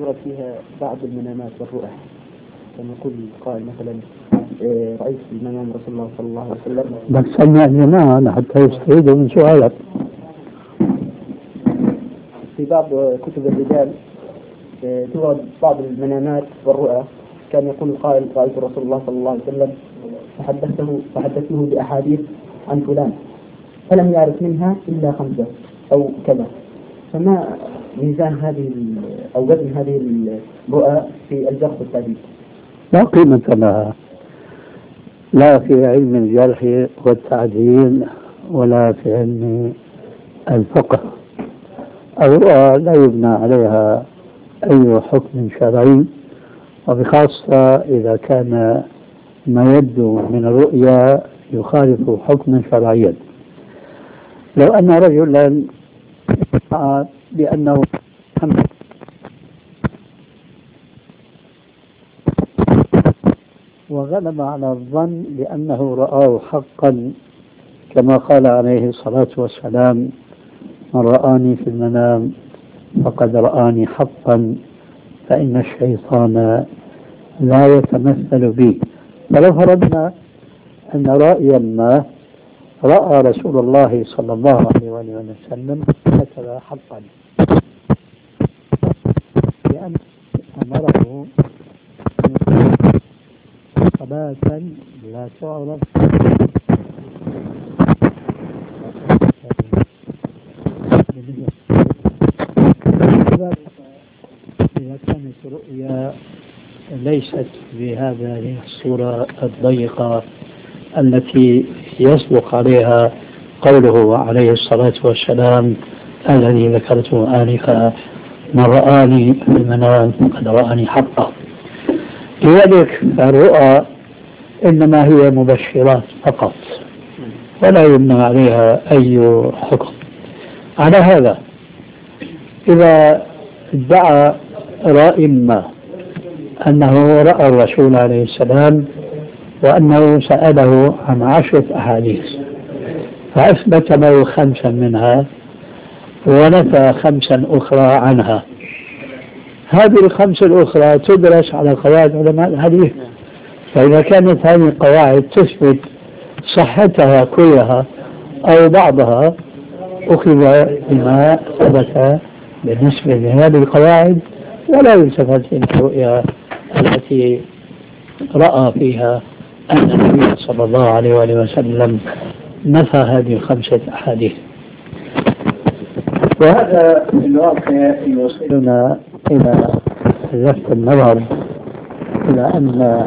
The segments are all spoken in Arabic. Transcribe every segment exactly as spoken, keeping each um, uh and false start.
ورد فيها بعض المنامات والرؤى، كما يقول قائل مثلا رأيت في المنام رسول الله صلى الله عليه وسلم. بس سمع الجماعة حتى يستفيدوا من سؤالك. في بعض كتب الرجال تورد بعض المنامات والرؤى، كان يقول القائل رأيت رسول الله صلى الله عليه وسلم فحدثته فحدثته بأحاديث عن فلان فلم يعرف منها إلا خمسة أو كذا. فما ميزان هذه أو وزن هذه الرؤى في الجرح والتعديل؟ لا قيمة لها، لا في علم الجرح والتعديل ولا في علم الفقه. الرؤى لا يبنى عليها أي حكم شرعي، وبخاصة إذا كان ما يبدو من الرؤيا يخالف حكما شرعيا. لو أن رجلا رأى بأنه وغلب على الظن بأنه رآه حقا، كما قال عليه الصلاة والسلام: من رآني في المنام فقد رآني حقا، فإن الشيطان لا يتمثل بي. فلو فرضنا أن رأيا ما رأى رسول الله صلى الله عليه وسلم هكذا حقا، لأن أمره صلاة لا تعرف إذا كانت رؤيا ليست بهذه الصورة الضيقة التي يصدق عليها قوله عليه الصلاة والسلام الذي ذكرته آنفا: من رآني في المنام فقد رآني حقا. لذلك الرؤى إنما هي مبشرات فقط، ولا يبنى عليها أي حكم. على هذا إذا ادعى رأي ما أنه رأى الرسول عليه السلام وأنه سأله عن عشرة أحاديث فأثبت له خمسا منها ونفى خمسا أخرى عنها، هذه الخمس الأخرى تدرس على قواعد علماء الحديث. فإذا كانت هذه القواعد تثبت صحتها كلها أو بعضها، أخذ بما ثبت بالنسبة لهذه القواعد، ولا يلتفت إلى الرؤيا التي رأى فيها أن النبي صلى الله عليه وآله وسلم نفى هذه الخمسة أحاديث. وهذا الواقع يوصلنا إلى لفت النظر إلى أن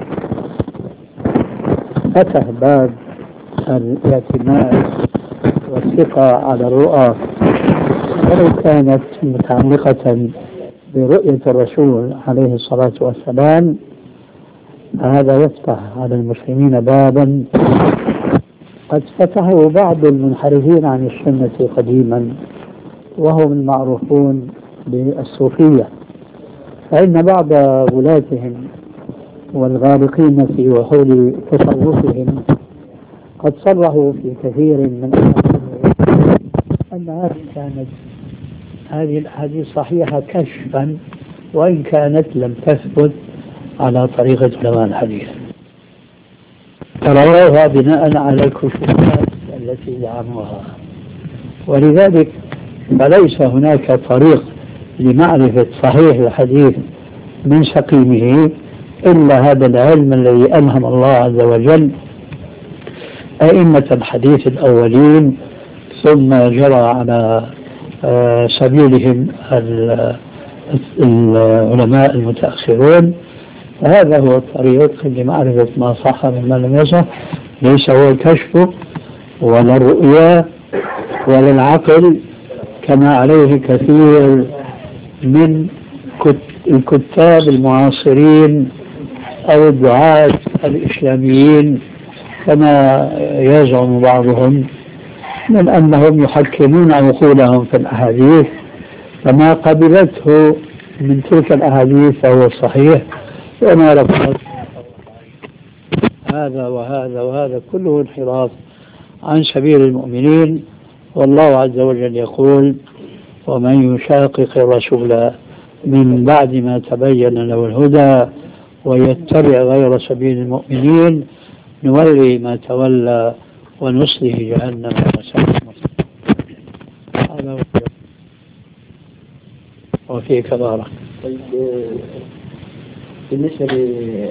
فتح باب الاعتماد والثقة على الرؤى ولو كانت متعلقة برؤية الرسول عليه الصلاة والسلام، هذا يفتح على المسلمين بابا قد فتحه بعض المنحرفين عن السنة قديما، وهم المعروفون بالصوفية. فإن بعض غلاتهم والغارقين في وحول تصوفهم قد صرحوا في كثير من الأحاديث أن هذه كانت هذه الأحاديث صحيحة كشفا، وإن كانت لم تثبت على طريقة علماء الحديث، رووها بناء على الكشوفات التي زعموها. ولذلك فليس هناك طريق لمعرفة صحيح الحديث من سقيمه إلا هذا العلم الذي ألهم الله عز وجل أئمة الحديث الأولين، ثم جرى على سبيلهم العلماء المتأخرون. هذا هو الطريق لمعرفة ما صح مما لم يصح، ليس هو الكشف ولا الرؤيا ولا العقل كما عليه كثير من الكتاب المعاصرين أو الدعاة الإسلاميين، كما يزعم بعضهم من أنهم يحكمون عقولهم في الأحاديث، فما قبلته من تلك الأحاديث فهو صحيح، وما رفضت هذا وهذا وهذا كله انحراف عن سبيل المؤمنين. والله عز وجل يقول: ومن يشاقق الرسول من بعد ما تبين له الهدى ويتبع غير سبيل المؤمنين نولي ما تولى ونصله جهنم وساءت مصيرا. وفيك بارك. طيب بالنسبة